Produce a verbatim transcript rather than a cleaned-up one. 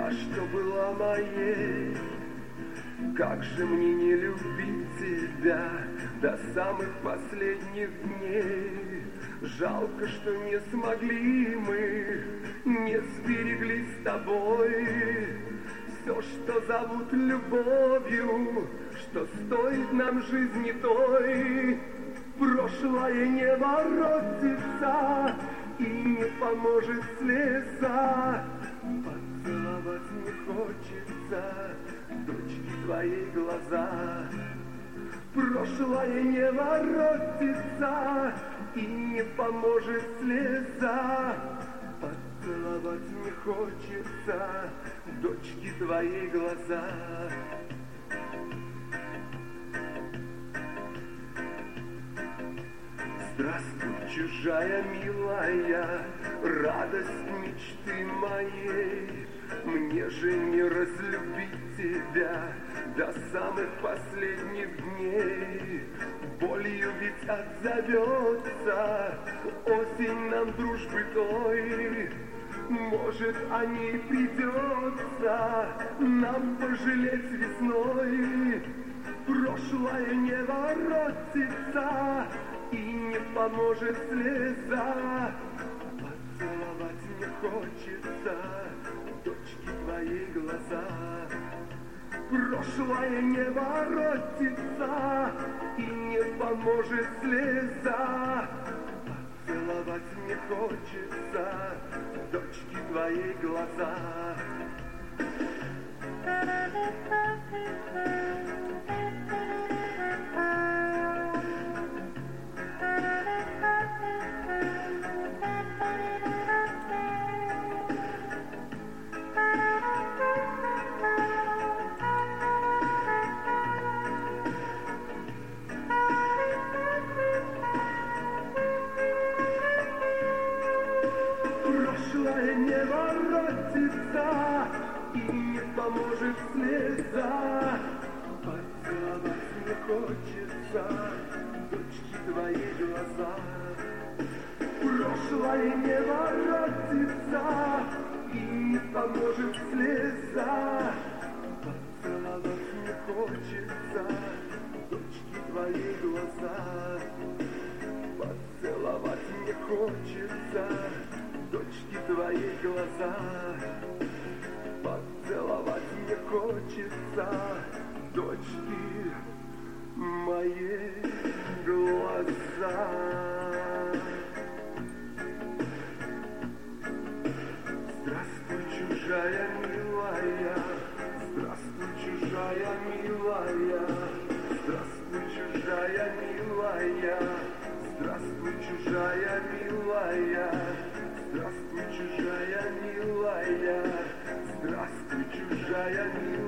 та, что была моей. Как же мне не любить тебя до самых последних дней? Жалко, что не смогли мы, не сберегли с тобой все, что зовут любовью, что стоит нам жизни той. Прошлое не воротится и не поможет слеза. Поцеловать не хочется дочки твои глаза. Прошлое не воротится и не поможет слеза. Поцеловать не хочется дочки твои глаза. Здравствуй, чужая милая, радость мечты моей. Мне же не разлюбить тебя до самых последних дней. Болью ведь отзовется осень нам дружбы той. Может, о ней придется нам пожалеть весной. Прошлое не воротится и не поможет слеза. Поцеловать не хочется дочки твои глаза. Прошлое не воротится и не поможет слеза. Поцеловать не хочется дочки твои глаза. Прошлое не воротится и не поможет слеза. Поцеловать не хочется дочки твои глаза. Прошлое не воротится и не поможет слеза. Поцеловать не хочется дочки твои глаза. Поцеловать не хочется дочки твои глаза. Поцеловать не хочется дочки мои глаза. Здравствуй, чужая милая, здравствуй, чужая милая, здравствуй, чужая милая, здравствуй, чужая милая. Здравствуй, чужая милая, здравствуй, чужая милая.